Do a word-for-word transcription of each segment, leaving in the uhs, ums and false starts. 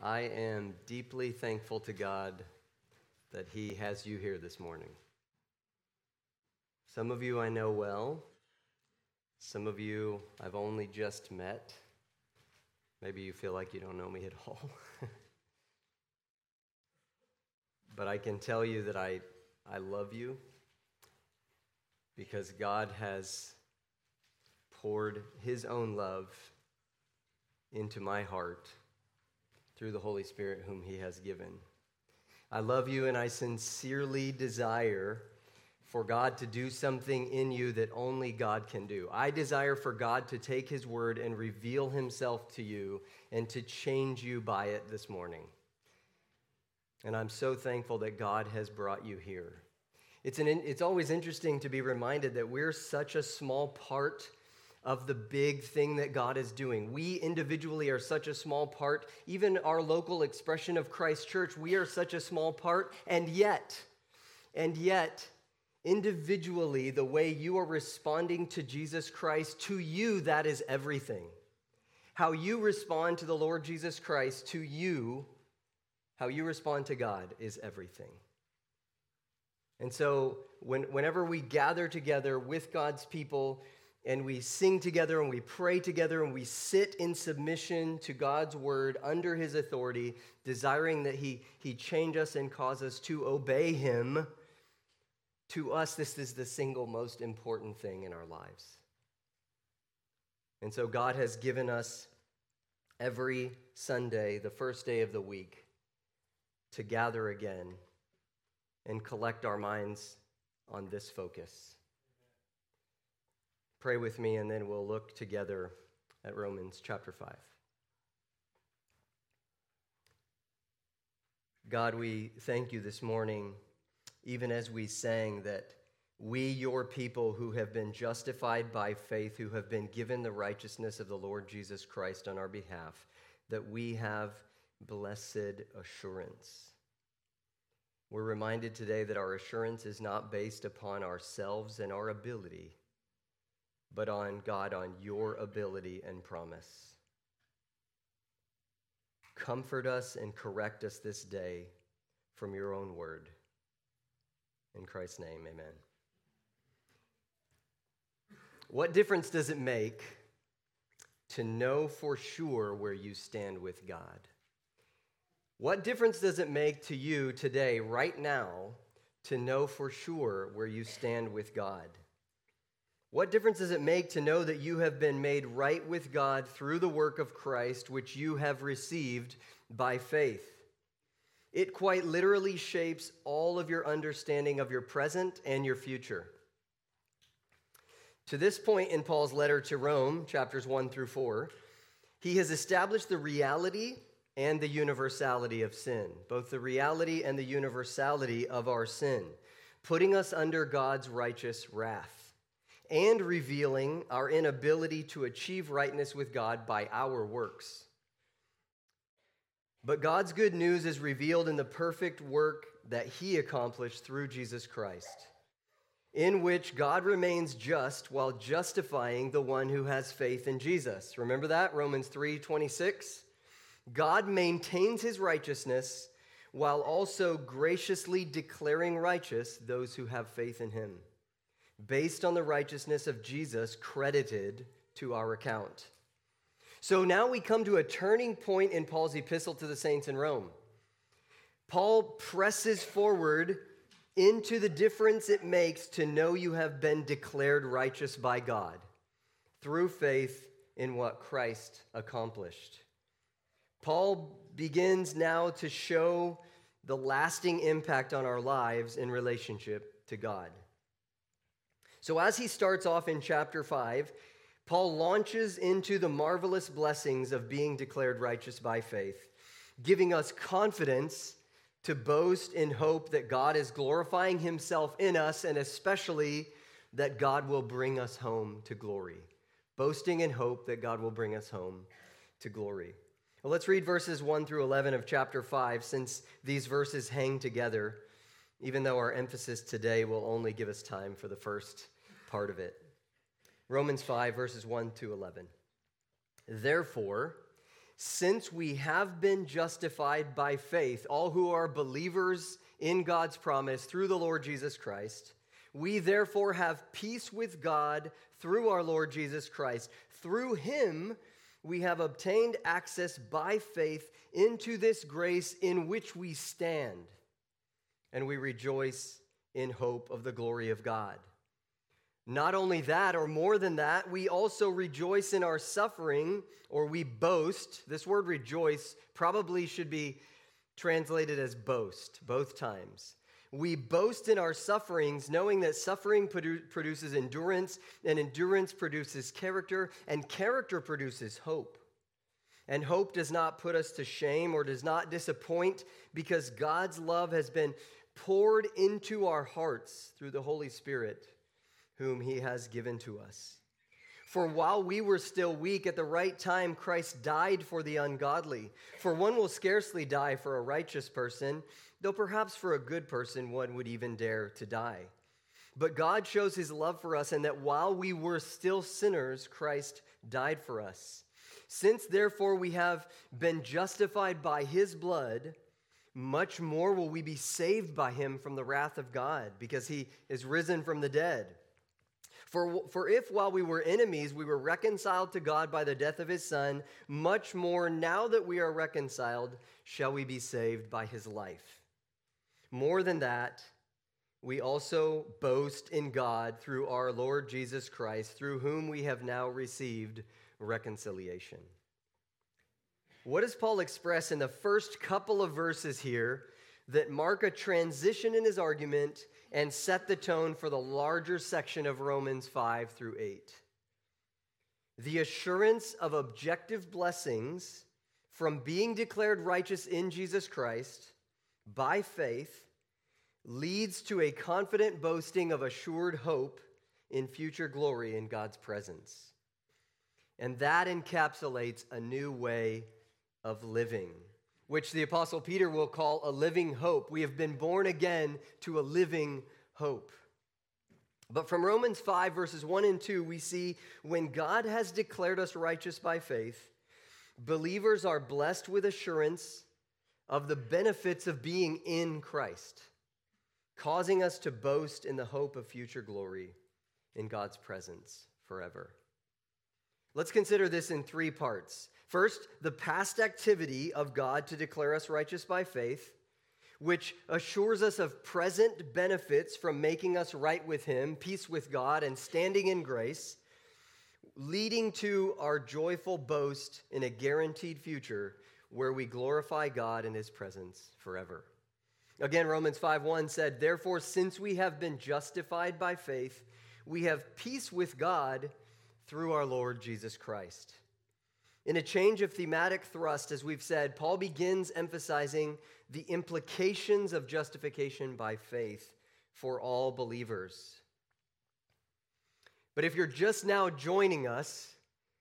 I am deeply thankful to God that He has you here this morning. Some of you I know well. Some of you I've only just met. Maybe you feel like you don't know me at all. But I can tell you that I, I love you because God has poured His own love into my heart through the Holy Spirit whom He has given. I love you, and I sincerely desire for God to do something in you that only God can do. I desire for God to take His word and reveal Himself to you and to change you by it this morning. And I'm so thankful that God has brought you here. It's, an, it's always interesting to be reminded that we're such a small part of the big thing that God is doing. We individually are such a small part. Even our local expression of Christ Church, we are such a small part. And yet, and yet, individually, the way you are responding to Jesus Christ, to you, that is everything. How you respond to the Lord Jesus Christ, to you, how you respond to God is everything. And so when, whenever we gather together with God's people, and we sing together and we pray together and we sit in submission to God's word under His authority, desiring that He, he change us and cause us to obey Him, to us, this is the single most important thing in our lives. And so God has given us every Sunday, the first day of the week, to gather again and collect our minds on this focus. Pray with me, and then we'll look together at Romans chapter five. God, we thank you this morning, even as we sang that we, your people who have been justified by faith, who have been given the righteousness of the Lord Jesus Christ on our behalf, that we have blessed assurance. We're reminded today that our assurance is not based upon ourselves and our ability, but on God, on your ability and promise. Comfort us and correct us this day from your own word. In Christ's name, amen. What difference does it make to know for sure where you stand with God? What difference does it make to you today, right now, to know for sure where you stand with God? What difference does it make to know that you have been made right with God through the work of Christ, which you have received by faith? It quite literally shapes all of your understanding of your present and your future. To this point in Paul's letter to Rome, chapters one through four, he has established the reality and the universality of sin, both the reality and the universality of our sin, putting us under God's righteous wrath, and revealing our inability to achieve rightness with God by our works. But God's good news is revealed in the perfect work that He accomplished through Jesus Christ, in which God remains just while justifying the one who has faith in Jesus. Remember that? Romans three twenty-six. God maintains His righteousness while also graciously declaring righteous those who have faith in Him, based on the righteousness of Jesus credited to our account. So now we come to a turning point in Paul's epistle to the saints in Rome. Paul presses forward into the difference it makes to know you have been declared righteous by God through faith in what Christ accomplished. Paul begins now to show the lasting impact on our lives in relationship to God. So as he starts off in chapter five, Paul launches into the marvelous blessings of being declared righteous by faith, giving us confidence to boast in hope that God is glorifying Himself in us, and especially that God will bring us home to glory. Boasting in hope that God will bring us home to glory. Well, let's read verses one through eleven of chapter five, since these verses hang together, even though our emphasis today will only give us time for the first part of it. Romans five, verses one to eleven. Therefore, since we have been justified by faith, all who are believers in God's promise through the Lord Jesus Christ, we therefore have peace with God through our Lord Jesus Christ. Through him, we have obtained access by faith into this grace in which we stand, and we rejoice in hope of the glory of God. Not only that, or more than that, we also rejoice in our suffering, or we boast. This word rejoice probably should be translated as boast, both times. We boast in our sufferings, knowing that suffering produ- produces endurance, and endurance produces character, and character produces hope. And hope does not put us to shame or does not disappoint, because God's love has been poured into our hearts through the Holy Spirit, whom he has given to us. For while we were still weak, at the right time Christ died for the ungodly. For one will scarcely die for a righteous person, though perhaps for a good person one would even dare to die. But God shows his love for us, and that while we were still sinners, Christ died for us. Since therefore we have been justified by his blood, much more will we be saved by him from the wrath of God, because he is risen from the dead. For, for if while we were enemies, we were reconciled to God by the death of his Son, much more now that we are reconciled, shall we be saved by his life. More than that, we also boast in God through our Lord Jesus Christ, through whom we have now received reconciliation. What does Paul express in the first couple of verses here that mark a transition in his argument and set the tone for the larger section of Romans five through eight? The assurance of objective blessings from being declared righteous in Jesus Christ by faith leads to a confident boasting of assured hope in future glory in God's presence. And that encapsulates a new way of living, which the Apostle Peter will call a living hope. We have been born again to a living hope. But from Romans five, verses one and two, we see when God has declared us righteous by faith, believers are blessed with assurance of the benefits of being in Christ, causing us to boast in the hope of future glory in God's presence forever. Let's consider this in three parts. First, the past activity of God to declare us righteous by faith, which assures us of present benefits from making us right with him, peace with God, and standing in grace, leading to our joyful boast in a guaranteed future where we glorify God in his presence forever. Again, Romans five one said, "Therefore, since we have been justified by faith, we have peace with God through our Lord Jesus Christ." In a change of thematic thrust, as we've said, Paul begins emphasizing the implications of justification by faith for all believers. But if you're just now joining us,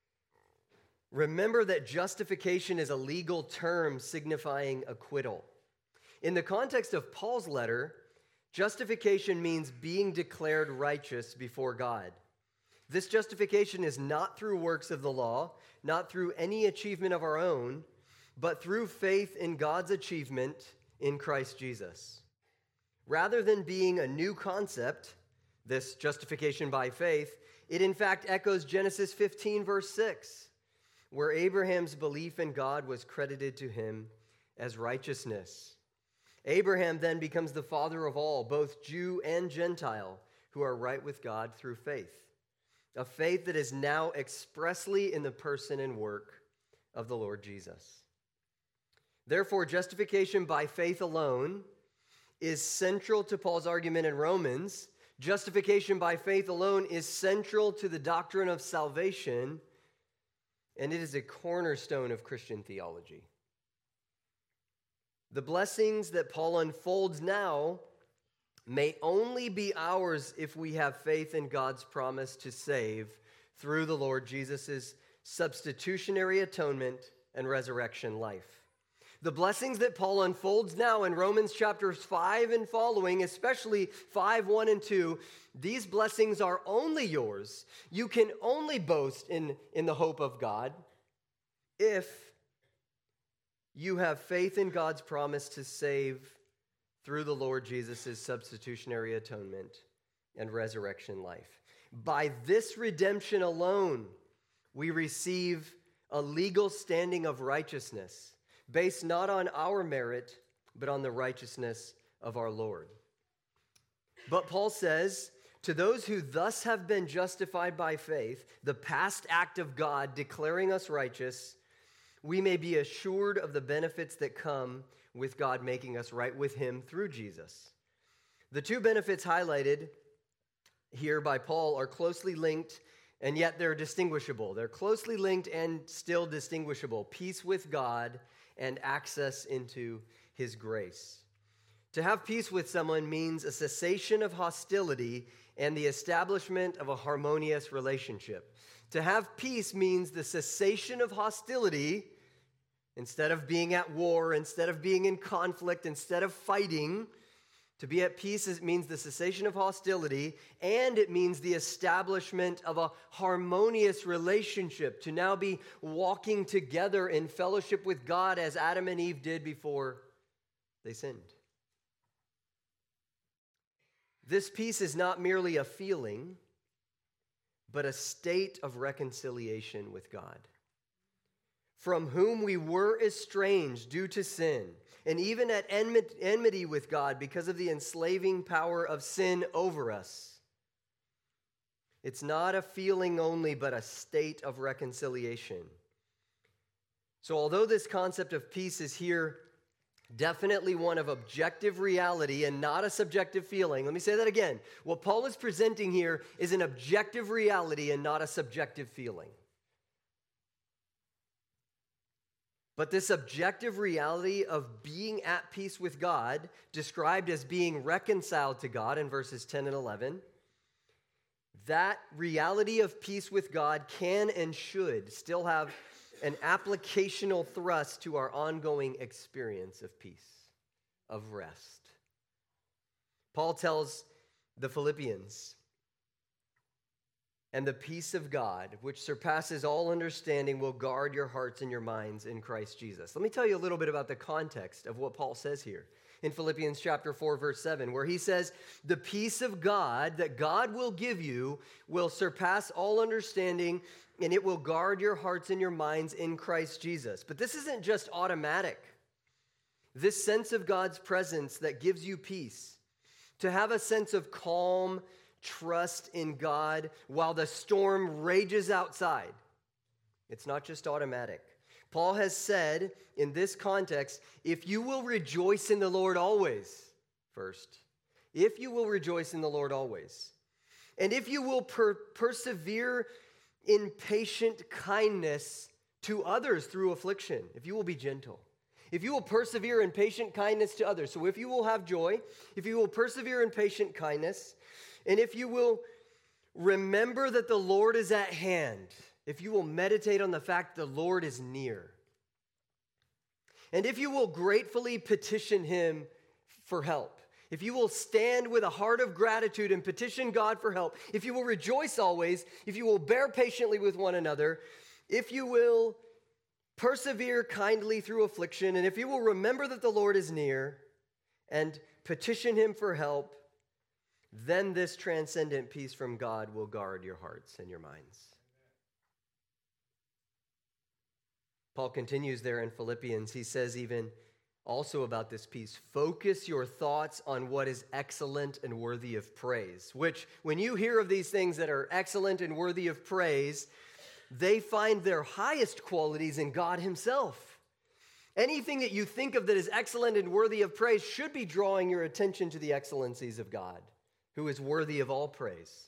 remember that justification is a legal term signifying acquittal. In the context of Paul's letter, justification means being declared righteous before God. This justification is not through works of the law, not through any achievement of our own, but through faith in God's achievement in Christ Jesus. Rather than being a new concept, this justification by faith, it in fact echoes Genesis fifteen, verse six, where Abraham's belief in God was credited to him as righteousness. Abraham then becomes the father of all, both Jew and Gentile, who are right with God through faith. A faith that is now expressly in the person and work of the Lord Jesus. Therefore, justification by faith alone is central to Paul's argument in Romans. Justification by faith alone is central to the doctrine of salvation, and it is a cornerstone of Christian theology. The blessings that Paul unfolds now may only be ours if we have faith in God's promise to save through the Lord Jesus' substitutionary atonement and resurrection life. The blessings that Paul unfolds now in Romans chapters five and following, especially five, one, and two, these blessings are only yours. You can only boast in, in the hope of God if you have faith in God's promise to save through the Lord Jesus' substitutionary atonement and resurrection life. By this redemption alone, we receive a legal standing of righteousness, based not on our merit, but on the righteousness of our Lord. But Paul says, to those who thus have been justified by faith, the past act of God declaring us righteous, we may be assured of the benefits that come with God making us right with him through Jesus. The two benefits highlighted here by Paul are closely linked, and yet they're distinguishable. They're closely linked and still distinguishable. Peace with God and access into his grace. To have peace with someone means a cessation of hostility and the establishment of a harmonious relationship. To have peace means the cessation of hostility. Instead of being at war, instead of being in conflict, instead of fighting, to be at peace it means the cessation of hostility, and it means the establishment of a harmonious relationship, to now be walking together in fellowship with God as Adam and Eve did before they sinned. This peace is not merely a feeling, but a state of reconciliation with God, from whom we were estranged due to sin, and even at enmity with God because of the enslaving power of sin over us. It's not a feeling only, but a state of reconciliation. So although this concept of peace is here definitely one of objective reality and not a subjective feeling, let me say that again. What Paul is presenting here is an objective reality and not a subjective feeling. But this objective reality of being at peace with God, described as being reconciled to God in verses ten and eleven, that reality of peace with God can and should still have an applicational thrust to our ongoing experience of peace, of rest. Paul tells the Philippians, and the peace of God, which surpasses all understanding, will guard your hearts and your minds in Christ Jesus. Let me tell you a little bit about the context of what Paul says here in Philippians chapter four, verse seven, where he says, the peace of God that God will give you will surpass all understanding, and it will guard your hearts and your minds in Christ Jesus. But this isn't just automatic. This sense of God's presence that gives you peace, to have a sense of calm, trust in God while the storm rages outside. It's not just automatic. Paul has said in this context, if you will rejoice in the Lord always, first, if you will rejoice in the Lord always, and if you will per- persevere in patient kindness to others through affliction, if you will be gentle, if you will persevere in patient kindness to others, so if you will have joy, if you will persevere in patient kindness, and if you will remember that the Lord is at hand, if you will meditate on the fact the Lord is near, and if you will gratefully petition him for help, if you will stand with a heart of gratitude and petition God for help, if you will rejoice always, if you will bear patiently with one another, if you will persevere kindly through affliction, and if you will remember that the Lord is near and petition him for help, then this transcendent peace from God will guard your hearts and your minds. Paul continues there in Philippians. He says even also about this peace, focus your thoughts on what is excellent and worthy of praise, which when you hear of these things that are excellent and worthy of praise, they find their highest qualities in God himself. Anything that you think of that is excellent and worthy of praise should be drawing your attention to the excellencies of God, who is worthy of all praise.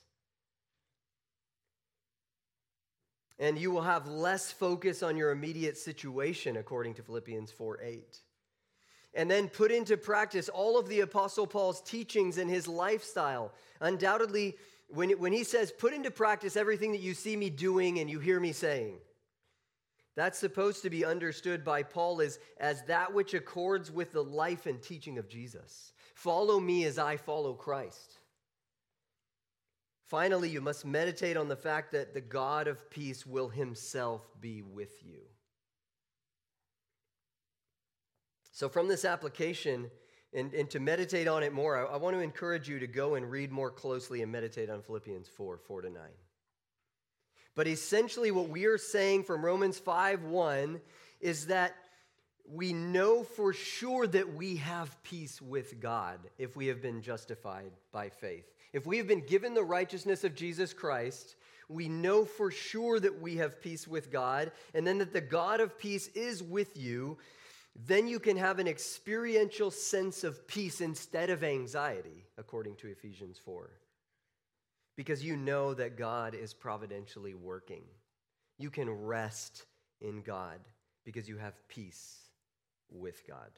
And you will have less focus on your immediate situation, according to Philippians four eight. And then put into practice all of the Apostle Paul's teachings and his lifestyle. Undoubtedly, when, when he says, put into practice everything that you see me doing and you hear me saying, that's supposed to be understood by Paul as, as that which accords with the life and teaching of Jesus. Follow me as I follow Christ. Finally, you must meditate on the fact that the God of peace will himself be with you. So from this application, and, and to meditate on it more, I, I want to encourage you to go and read more closely and meditate on Philippians four, four to nine. But essentially what we are saying from Romans five, one is that we know for sure that we have peace with God if we have been justified by faith. If we have been given the righteousness of Jesus Christ, we know for sure that we have peace with God, and then that the God of peace is with you. Then you can have an experiential sense of peace instead of anxiety, according to Ephesians four. Because you know that God is providentially working. You can rest in God because you have peace with God.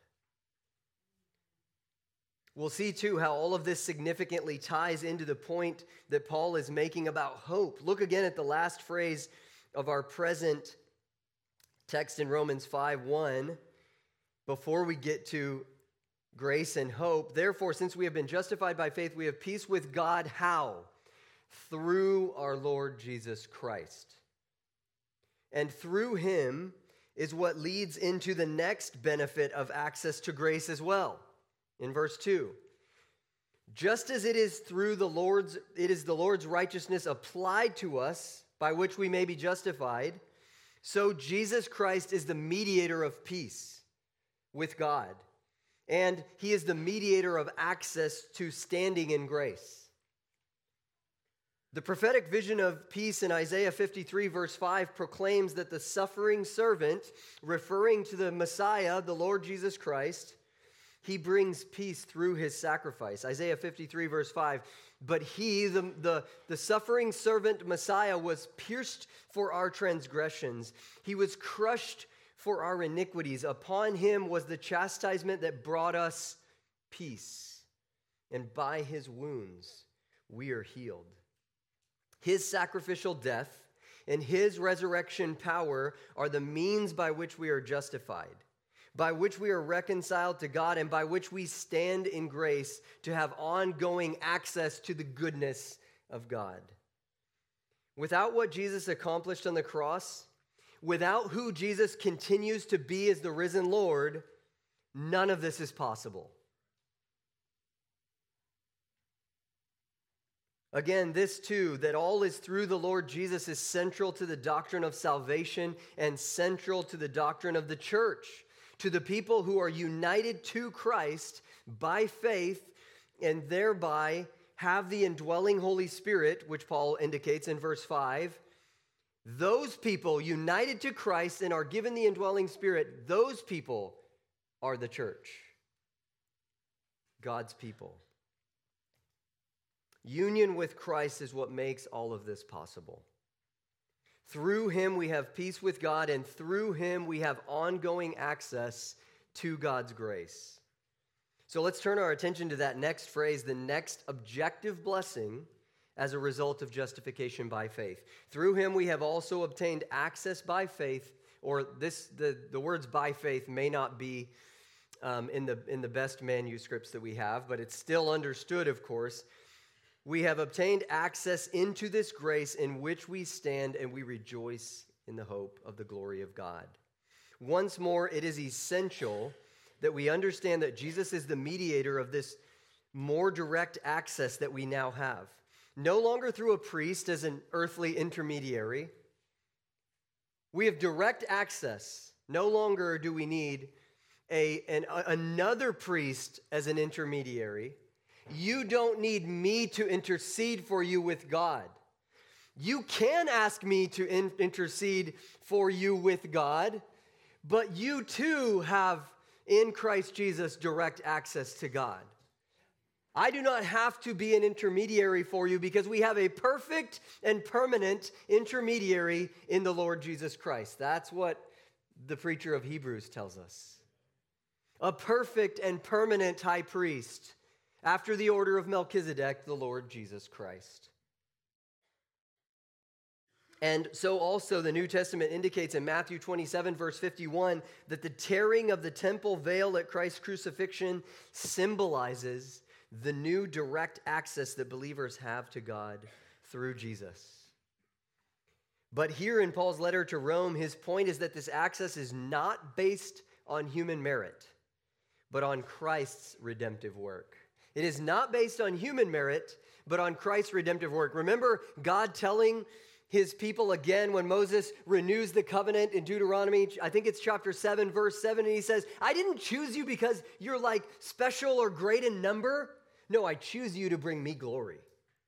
We'll see, too, how all of this significantly ties into the point that Paul is making about hope. Look again at the last phrase of our present text in Romans five, one. Before we get to grace and hope, therefore, since we have been justified by faith, we have peace with God. How? Through our Lord Jesus Christ. And through him is what leads into the next benefit of access to grace as well. In verse two, just as it is through the Lord's, it is the Lord's righteousness applied to us, by which we may be justified, so Jesus Christ is the mediator of peace with God, and he is the mediator of access to standing in grace. The prophetic vision of peace in Isaiah fifty-three, verse five, proclaims that the suffering servant, referring to the Messiah, the Lord Jesus Christ, he brings peace through his sacrifice. Isaiah fifty-three, verse five, but he, the, the, the suffering servant Messiah, was pierced for our transgressions. He was crushed for our iniquities. Upon him was the chastisement that brought us peace. And by his wounds we are healed. His sacrificial death and his resurrection power are the means by which we are justified, by which we are reconciled to God, and by which we stand in grace to have ongoing access to the goodness of God. Without what Jesus accomplished on the cross, without who Jesus continues to be as the risen Lord, none of this is possible. Again, this too, that all is through the Lord Jesus, is central to the doctrine of salvation and central to the doctrine of the church. To the people who are united to Christ by faith and thereby have the indwelling Holy Spirit, which Paul indicates in verse five, those people united to Christ and are given the indwelling Spirit, those people are the church, God's people. Union with Christ is what makes all of this possible. Through him we have peace with God, and through him we have ongoing access to God's grace. So let's turn our attention to that next phrase, the next objective blessing as a result of justification by faith. Through him we have also obtained access by faith, or this the, the words by faith may not be um, in the in the best manuscripts that we have, but it's still understood, of course. We have obtained access into this grace in which we stand, and we rejoice in the hope of the glory of God. Once more, it is essential that we understand that Jesus is the mediator of this more direct access that we now have. No longer through a priest as an earthly intermediary. We have direct access. No longer do we need a, an, another priest as an intermediary. You don't need me to intercede for you with God. You can ask me to in- intercede for you with God, but you too have in Christ Jesus direct access to God. I do not have to be an intermediary for you because we have a perfect and permanent intermediary in the Lord Jesus Christ. That's what the preacher of Hebrews tells us. A perfect and permanent high priest, after the order of Melchizedek, the Lord Jesus Christ. And so also the New Testament indicates in Matthew twenty-seven, verse fifty-one, that the tearing of the temple veil at Christ's crucifixion symbolizes the new direct access that believers have to God through Jesus. But here in Paul's letter to Rome, his point is that this access is not based on human merit. but on Christ's redemptive work. It is not based on human merit, but on Christ's redemptive work. Remember God telling his people again when Moses renews the covenant in Deuteronomy, I think it's chapter seven, verse seven, and he says, I didn't choose you because you're like special or great in number. No, I choose you to bring me glory.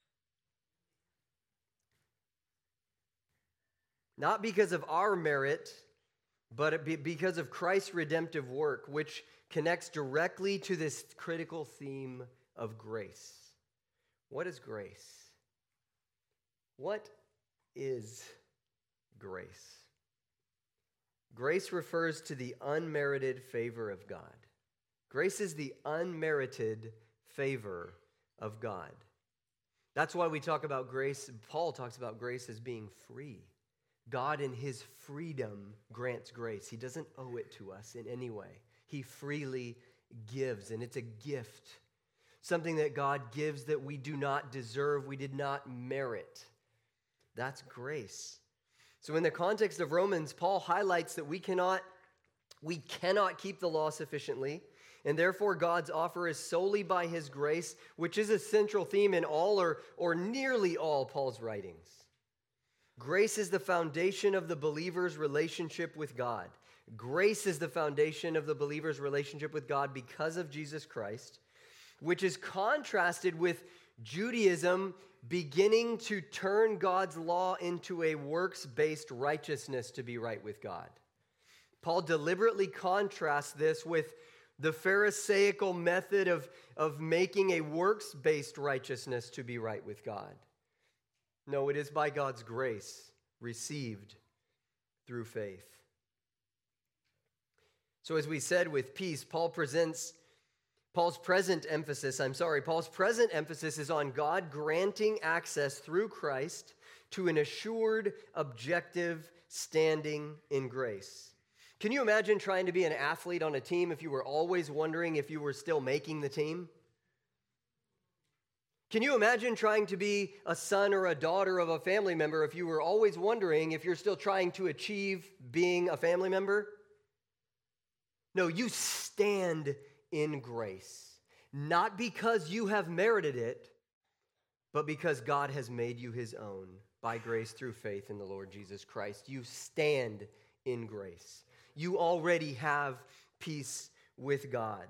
Not because of our merit, but because of Christ's redemptive work, which connects directly to this critical theme of grace. What is grace? What is grace? Grace refers to the unmerited favor of God. Grace is the unmerited favor of God. That's why we talk about grace. Paul talks about grace as being free. God in his freedom grants grace. He doesn't owe it to us in any way. He freely gives, and it's a gift. Something that God gives that we do not deserve, we did not merit. That's grace. So in the context of Romans, Paul highlights that we cannot, we cannot keep the law sufficiently, and therefore God's offer is solely by his grace, which is a central theme in all or, or nearly all Paul's writings. Grace is the foundation of the believer's relationship with God. Grace is the foundation of the believer's relationship with God because of Jesus Christ, which is contrasted with Judaism beginning to turn God's law into a works-based righteousness to be right with God. Paul deliberately contrasts this with the Pharisaical method of, of making a works-based righteousness to be right with God. No, it is by God's grace received through faith. So as we said with peace, Paul presents Paul's present emphasis, I'm sorry, Paul's present emphasis is on God granting access through Christ to an assured, objective standing in grace. Can you imagine trying to be an athlete on a team if you were always wondering if you were still making the team? Can you imagine trying to be a son or a daughter of a family member if you were always wondering if you're still trying to achieve being a family member? No, you stand in grace, not because you have merited it, but because God has made you his own by grace through faith in the Lord Jesus Christ. You stand in grace. You already have peace with God.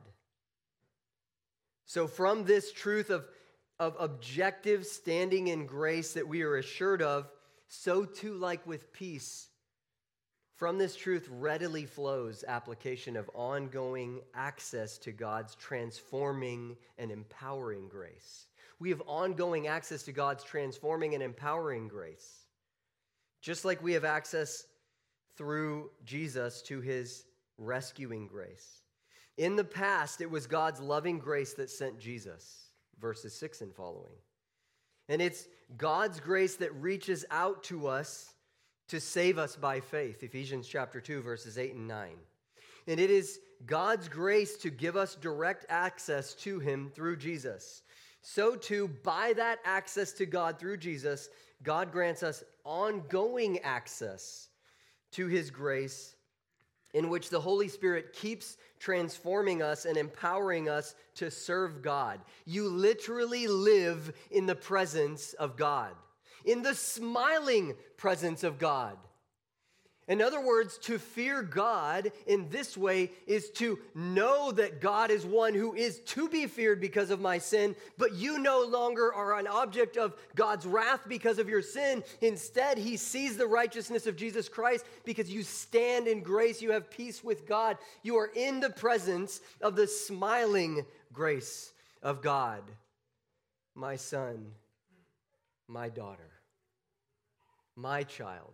So from this truth of, of objective standing in grace that we are assured of, so too like with peace, from this truth readily flows application of ongoing access to God's transforming and empowering grace. We have ongoing access to God's transforming and empowering grace, just like we have access through Jesus to his rescuing grace. In the past, it was God's loving grace that sent Jesus, verses six and following. And it's God's grace that reaches out to us to save us by faith, Ephesians chapter two, verses eight and nine. And it is God's grace to give us direct access to him through Jesus. So too, by that access to God through Jesus, God grants us ongoing access to his grace, in which the Holy Spirit keeps transforming us and empowering us to serve God. You literally live in the presence of God, in the smiling presence of God. In other words, to fear God in this way is to know that God is one who is to be feared because of my sin, but you no longer are an object of God's wrath because of your sin. Instead, he sees the righteousness of Jesus Christ because you stand in grace. You have peace with God. You are in the presence of the smiling grace of God. My son, my daughter, my child.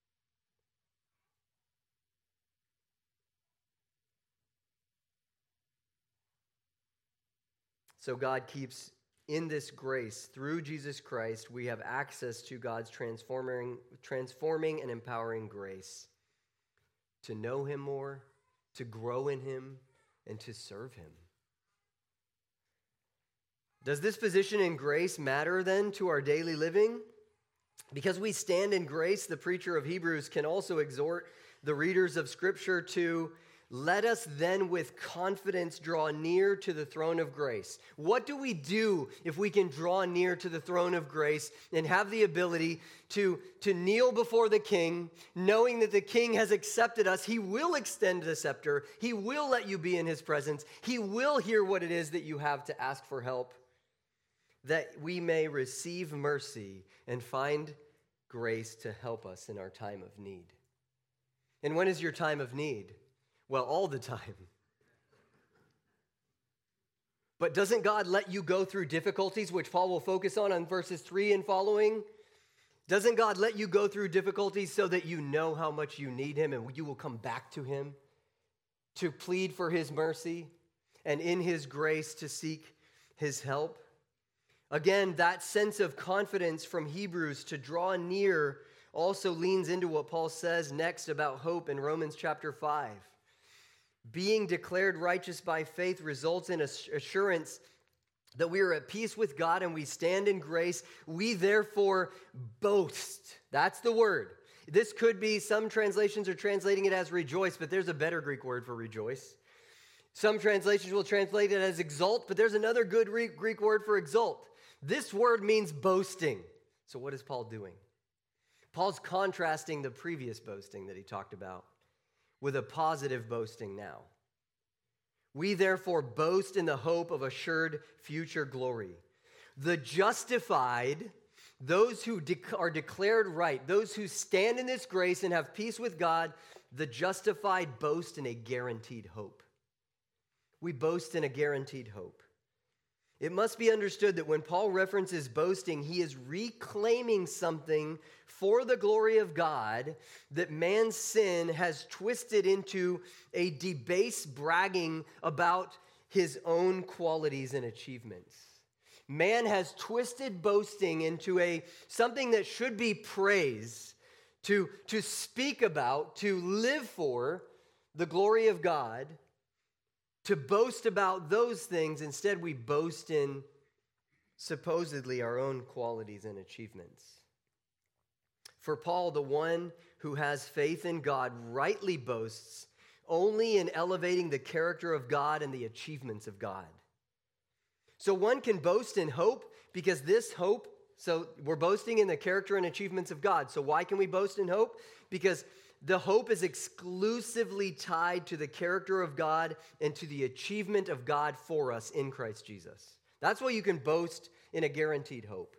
So God keeps in this grace through Jesus Christ, we have access to God's transforming, transforming and empowering grace to know him more, to grow in him, and to serve him. Does this position in grace matter then to our daily living? Because we stand in grace, the preacher of Hebrews can also exhort the readers of Scripture to let us then with confidence draw near to the throne of grace. What do we do if we can draw near to the throne of grace and have the ability to, to kneel before the King, knowing that the King has accepted us? He will extend the scepter. He will let you be in his presence. He will hear what it is that you have to ask for help, that we may receive mercy and find grace to help us in our time of need. And when is your time of need? Well, all the time. But doesn't God let you go through difficulties, which Paul will focus on on verses three and following? Doesn't God let you go through difficulties so that you know how much you need him and you will come back to him to plead for his mercy and in his grace to seek his help? Again, that sense of confidence from Hebrews to draw near also leans into what Paul says next about hope in Romans chapter five. Being declared righteous by faith results in assurance that we are at peace with God and we stand in grace. We therefore boast. That's the word. This could be, some translations are translating it as rejoice, but there's a better Greek word for rejoice. Some translations will translate it as exult, but there's another good Greek word for exult. This word means boasting. So what is Paul doing? Paul's contrasting the previous boasting that he talked about with a positive boasting now. We therefore boast in the hope of assured future glory. The justified, those who de- are declared right, those who stand in this grace and have peace with God, the justified boast in a guaranteed hope. We boast in a guaranteed hope. It must be understood that when Paul references boasting, he is reclaiming something for the glory of God that man's sin has twisted into a debased bragging about his own qualities and achievements. Man has twisted boasting into a something that should be praise, to, to speak about, to live for the glory of God, to boast about those things. Instead, we boast in supposedly our own qualities and achievements. For Paul, the one who has faith in God rightly boasts only in elevating the character of God and the achievements of God. So one can boast in hope because this hope, so we're boasting in the character and achievements of God. So why can we boast in hope? Because the hope is exclusively tied to the character of God and to the achievement of God for us in Christ Jesus. That's why you can boast in a guaranteed hope.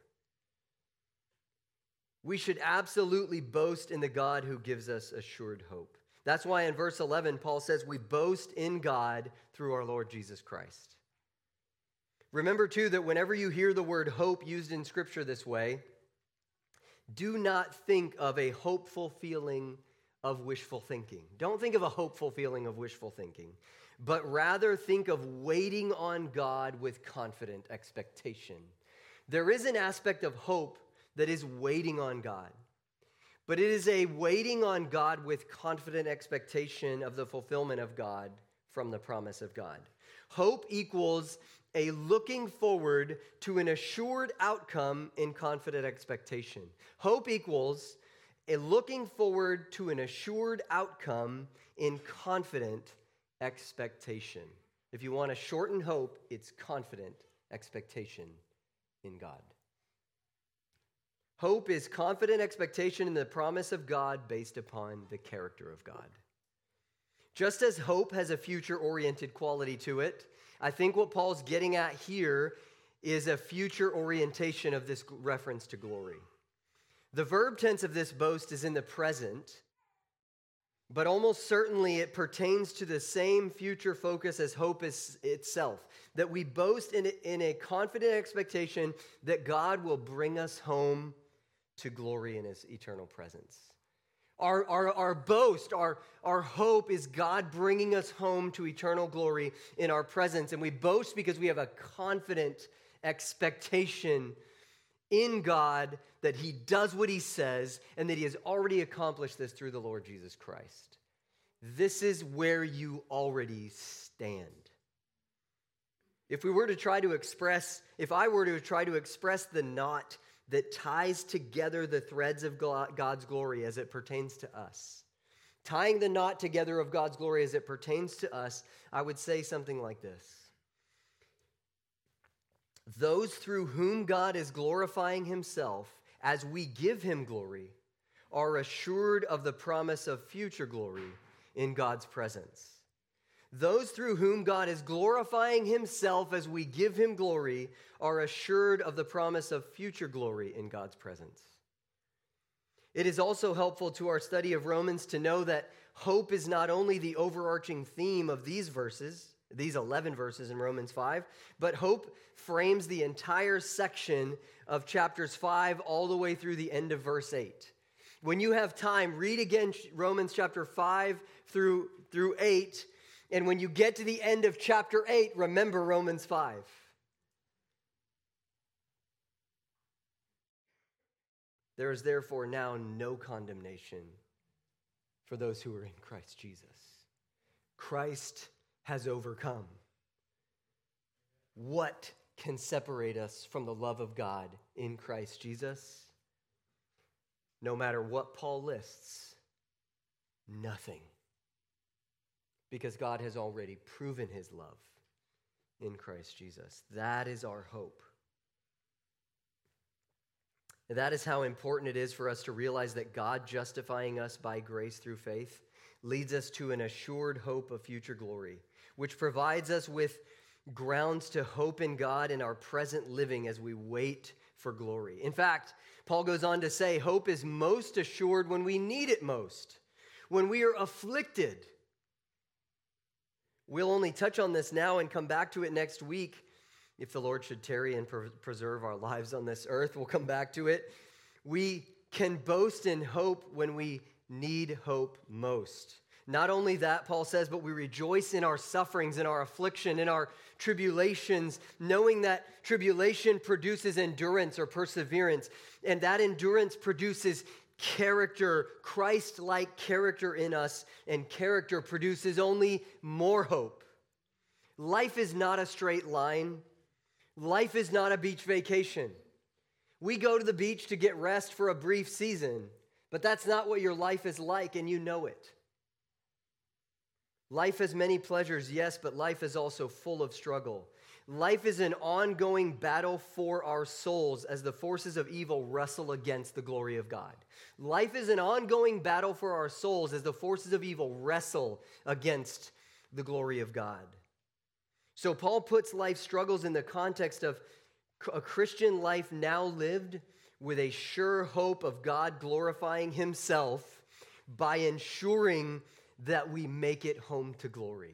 We should absolutely boast in the God who gives us assured hope. That's why in verse eleven, Paul says, we boast in God through our Lord Jesus Christ. Remember, too, that whenever you hear the word hope used in Scripture this way, do not think of a hopeful feeling of wishful thinking. Don't think of a hopeful feeling of wishful thinking, but rather think of waiting on God with confident expectation. There is an aspect of hope that is waiting on God, but it is a waiting on God with confident expectation of the fulfillment of God from the promise of God. Hope equals a looking forward to an assured outcome in confident expectation. Hope equals a looking forward to an assured outcome in confident expectation. If you want to shorten hope, it's confident expectation in God. Hope is confident expectation in the promise of God based upon the character of God. Just as hope has a future-oriented quality to it, I think what Paul's getting at here is a future orientation of this reference to glory. The verb tense of this boast is in the present, but almost certainly it pertains to the same future focus as hope is itself, that we boast in a, in a confident expectation that God will bring us home to glory in his eternal presence. Our, our, our boast, our, our hope is God bringing us home to eternal glory in our presence. And we boast because we have a confident expectation in God that he does what he says and that he has already accomplished this through the Lord Jesus Christ. This is where you already stand. If we were to try to express, if I were to try to express the knot that ties together the threads of God's glory as it pertains to us, tying the knot together of God's glory as it pertains to us, I would say something like this. Those through whom God is glorifying himself as we give him glory are assured of the promise of future glory in God's presence. Those through whom God is glorifying himself as we give him glory are assured of the promise of future glory in God's presence. It is also helpful to our study of Romans to know that hope is not only the overarching theme of these verses, these eleven verses in Romans five, but hope frames the entire section of chapters five all the way through the end of verse eight. When you have time, read again Romans chapter five through, through eight, and when you get to the end of chapter eight, remember Romans five. There is therefore now no condemnation for those who are in Christ Jesus. Christ has overcome. What can separate us from the love of God in Christ Jesus? No matter what Paul lists, nothing. Because God has already proven his love in Christ Jesus. That is our hope. That is how important it is for us to realize that God justifying us by grace through faith leads us to an assured hope of future glory, which provides us with grounds to hope in God in our present living as we wait for glory. In fact, Paul goes on to say, hope is most assured when we need it most, when we are afflicted. We'll only touch on this now and come back to it next week. If the Lord should tarry and pre- preserve our lives on this earth, we'll come back to it. We can boast in hope when we need hope most. Not only that, Paul says, but we rejoice in our sufferings, in our affliction, in our tribulations, knowing that tribulation produces endurance or perseverance, and that endurance produces character, Christ-like character in us, and character produces only more hope. Life is not a straight line. Life is not a beach vacation. We go to the beach to get rest for a brief season, but that's not what your life is like, and you know it. Life has many pleasures, yes, but life is also full of struggle. Life is an ongoing battle for our souls as the forces of evil wrestle against the glory of God. Life is an ongoing battle for our souls as the forces of evil wrestle against the glory of God. So Paul puts life struggles in the context of a Christian life now lived with a sure hope of God glorifying himself by ensuring that we make it home to glory.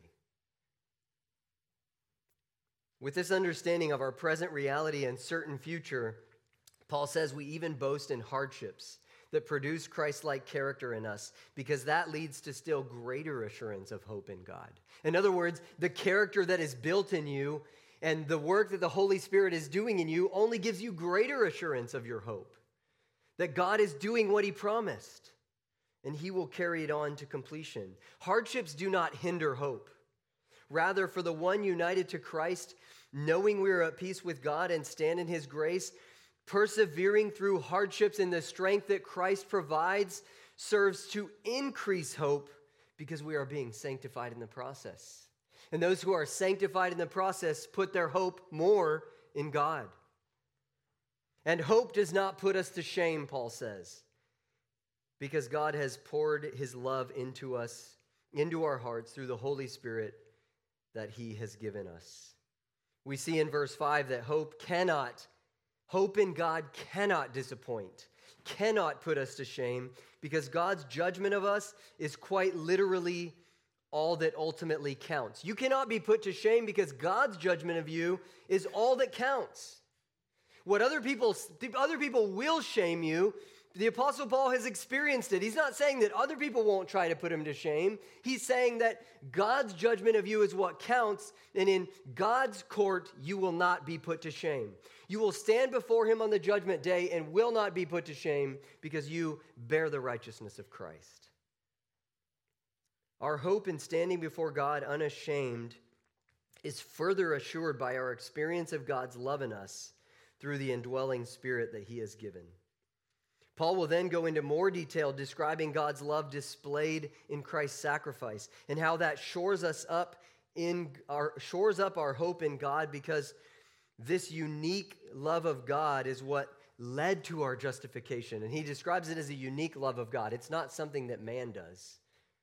With this understanding of our present reality and certain future, Paul says we even boast in hardships that produce Christ-like character in us, because that leads to still greater assurance of hope in God. In other words, the character that is built in you and the work that the Holy Spirit is doing in you only gives you greater assurance of your hope, that God is doing what he promised, and he will carry it on to completion. Hardships do not hinder hope. Rather, for the one united to Christ, knowing we are at peace with God and stand in his grace, persevering through hardships in the strength that Christ provides serves to increase hope because we are being sanctified in the process. And those who are sanctified in the process put their hope more in God. And hope does not put us to shame, Paul says, because God has poured his love into us, into our hearts through the Holy Spirit that he has given us. We see in verse five that hope cannot Hope in God cannot disappoint, cannot put us to shame, because God's judgment of us is quite literally all that ultimately counts. You cannot be put to shame because God's judgment of you is all that counts. What other people, other people will shame you, the Apostle Paul has experienced it. He's not saying that other people won't try to put him to shame. He's saying that God's judgment of you is what counts, and in God's court, you will not be put to shame. You will stand before him on the judgment day and will not be put to shame because you bear the righteousness of Christ. Our hope in standing before God unashamed is further assured by our experience of God's love in us through the indwelling Spirit that he has given. Paul will then go into more detail describing God's love displayed in Christ's sacrifice and how that shores us up in our shores up our hope in God, because this unique love of God is what led to our justification. And he describes it as a unique love of God. It's not something that man does.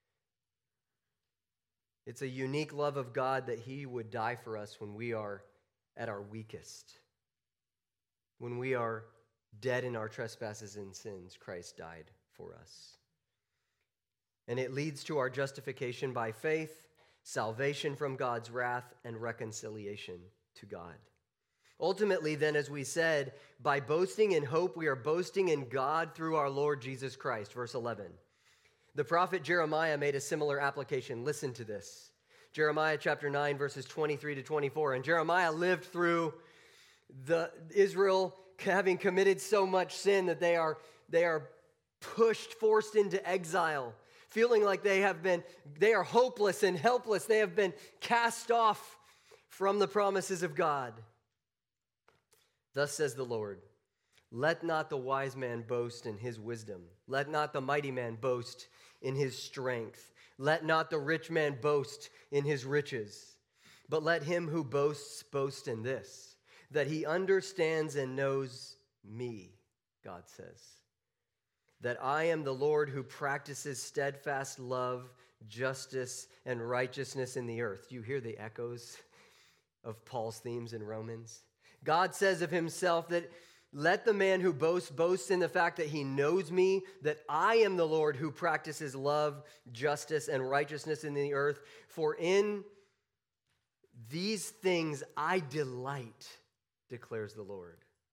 It's a unique love of God that he would die for us when we are at our weakest. When we are dead in our trespasses and sins, Christ died for us. And it leads to our justification by faith, salvation from God's wrath, and reconciliation to God. Ultimately, then, as we said, by boasting in hope, we are boasting in God through our Lord Jesus Christ. Verse eleven. The prophet Jeremiah made a similar application. Listen to this. Jeremiah chapter nine, verses twenty-three to twenty-four. And Jeremiah lived through the Israel having committed so much sin that they are, they are pushed, forced into exile, feeling like they have been, they are hopeless and helpless. They have been cast off from the promises of God. Thus says the Lord, let not the wise man boast in his wisdom. Let not the mighty man boast in his strength. Let not the rich man boast in his riches. But let him who boasts boast in this, that he understands and knows me, God says, that I am the Lord who practices steadfast love, justice, and righteousness in the earth. Do you hear the echoes of Paul's themes in Romans? God says of himself that let the man who boasts boast in the fact that he knows me, that I am the Lord who practices love, justice, and righteousness in the earth. For in these things I delight, declares the Lord.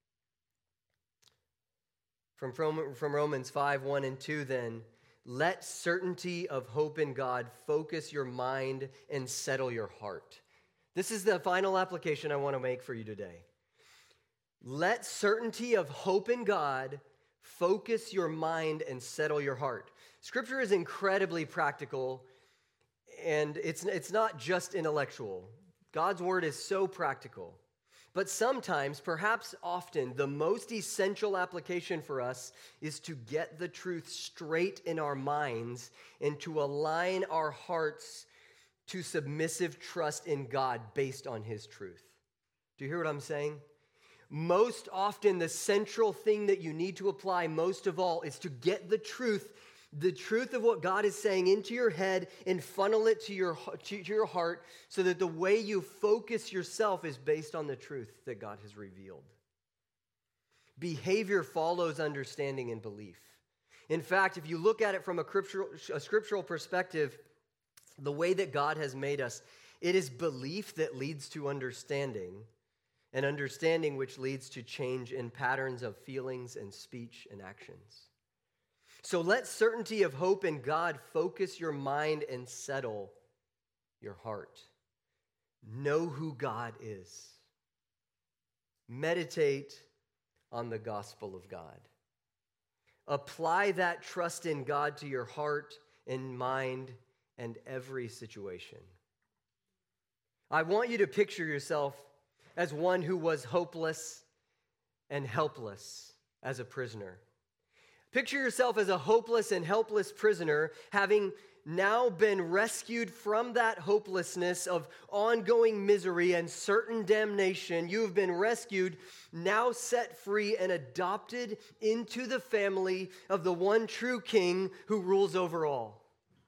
From, from, from Romans five, one and two then, let certainty of hope in God focus your mind and settle your heart. This is the final application I want to make for you today. Let certainty of hope in God focus your mind and settle your heart. Scripture is incredibly practical, and it's, it's not just intellectual. God's word is so practical. But sometimes, perhaps often, the most essential application for us is to get the truth straight in our minds and to align our hearts to submissive trust in God based on his truth. Do you hear what I'm saying? Most often, the central thing that you need to apply most of all is to get the truth, the truth of what God is saying into your head and funnel it to your, to your heart so that the way you focus yourself is based on the truth that God has revealed. Behavior follows understanding and belief. In fact, if you look at it from a scriptural, a scriptural perspective, the way that God has made us, it is belief that leads to understanding, and understanding which leads to change in patterns of feelings and speech and actions. So let certainty of hope in God focus your mind and settle your heart. Know who God is. Meditate on the gospel of God. Apply that trust in God to your heart and mind and every situation. I want you to picture yourself as one who was hopeless and helpless as a prisoner. Picture yourself as a hopeless and helpless prisoner, having now been rescued from that hopelessness of ongoing misery and certain damnation. You have been rescued, now set free and adopted into the family of the one true King who rules over all.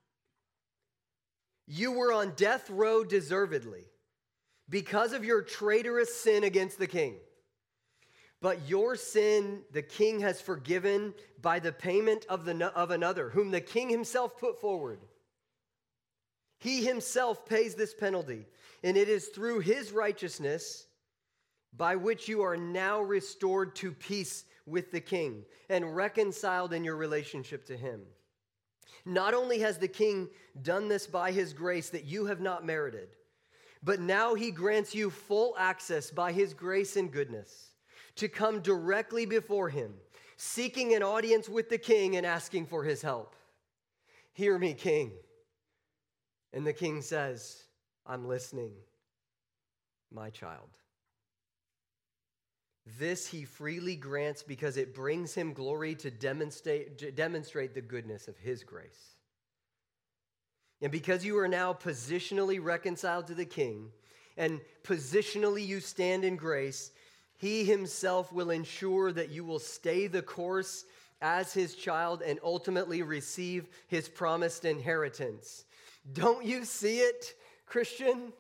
You were on death row deservedly because of your traitorous sin against the King. But your sin, the King has forgiven by the payment of, the, of another, whom the King himself put forward. He himself pays this penalty, and it is through his righteousness by which you are now restored to peace with the King and reconciled in your relationship to him. Not only has the King done this by his grace that you have not merited, but now he grants you full access by his grace and goodness to come directly before him, seeking an audience with the King and asking for his help. Hear me, King. And the King says, I'm listening, my child. This he freely grants because it brings him glory to demonstrate, to demonstrate the goodness of his grace. And because you are now positionally reconciled to the King, and positionally you stand in grace, he himself will ensure that you will stay the course as his child and ultimately receive his promised inheritance. Don't you see it, Christian?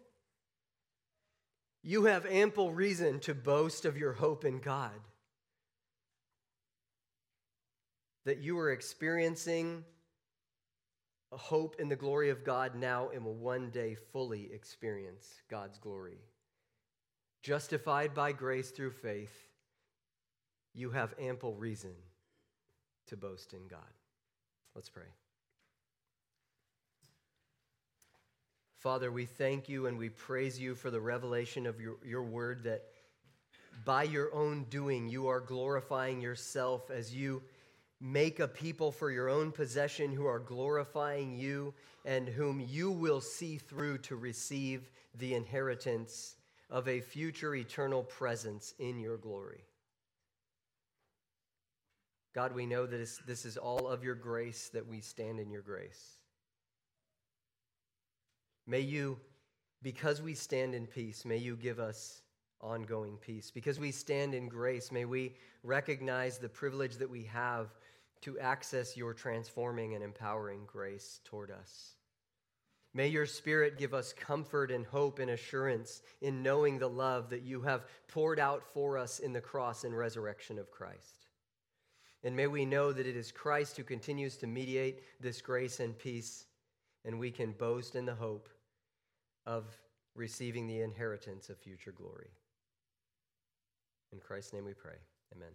You have ample reason to boast of your hope in God. That you are experiencing a hope in the glory of God now and will one day fully experience God's glory. Justified by grace through faith, you have ample reason to boast in God. Let's pray. Father, we thank you and we praise you for the revelation of your, your word, that by your own doing you are glorifying yourself as you make a people for your own possession who are glorifying you and whom you will see through to receive the inheritance of a future eternal presence in your glory. God, we know that this is all of your grace, that we stand in your grace. May you, because we stand in peace, may you give us ongoing peace. Because we stand in grace, may we recognize the privilege that we have to access your transforming and empowering grace toward us. May your Spirit give us comfort and hope and assurance in knowing the love that you have poured out for us in the cross and resurrection of Christ. And may we know that it is Christ who continues to mediate this grace and peace, and we can boast in the hope of receiving the inheritance of future glory. In Christ's name we pray. Amen.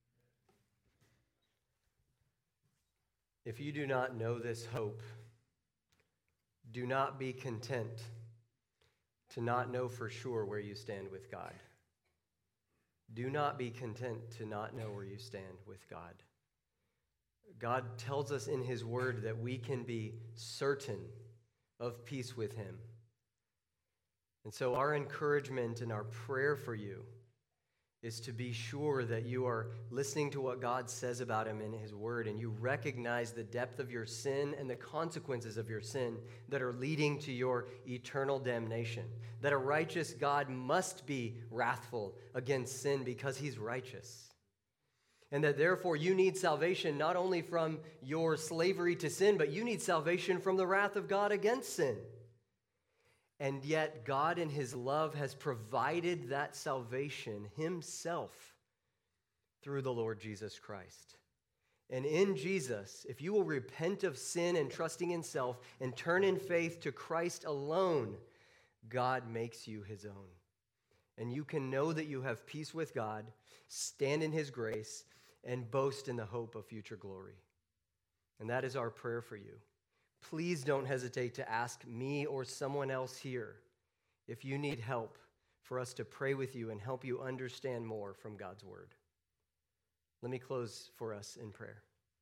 If you do not know this hope, do not be content to not know for sure where you stand with God. Do not be content to not know where you stand with God. God tells us in his word that we can be certain of peace with him. And so our encouragement and our prayer for you is to be sure that you are listening to what God says about him in his word, and you recognize the depth of your sin and the consequences of your sin that are leading to your eternal damnation. That a righteous God must be wrathful against sin because he's righteous. And that therefore you need salvation not only from your slavery to sin, but you need salvation from the wrath of God against sin. And yet God in his love has provided that salvation himself through the Lord Jesus Christ. And in Jesus, if you will repent of sin and trusting in self and turn in faith to Christ alone, God makes you his own. And you can know that you have peace with God, stand in his grace, and boast in the hope of future glory. And that is our prayer for you. Please don't hesitate to ask me or someone else here if you need help for us to pray with you and help you understand more from God's word. Let me close for us in prayer.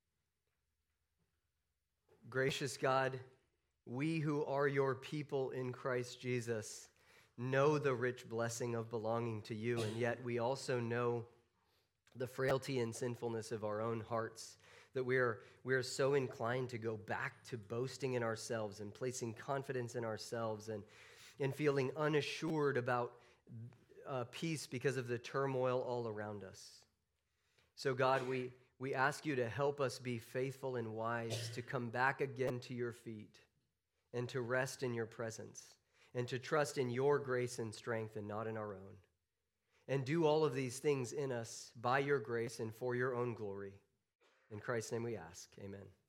Gracious God, we who are your people in Christ Jesus know the rich blessing of belonging to you, and yet we also know the frailty and sinfulness of our own hearts, that we are, we are so inclined to go back to boasting in ourselves and placing confidence in ourselves and, and feeling unassured about uh, peace because of the turmoil all around us. So God, we, we ask you to help us be faithful and wise, to come back again to your feet and to rest in your presence and to trust in your grace and strength and not in our own. And do all of these things in us by your grace and for your own glory. In Christ's name we ask, amen.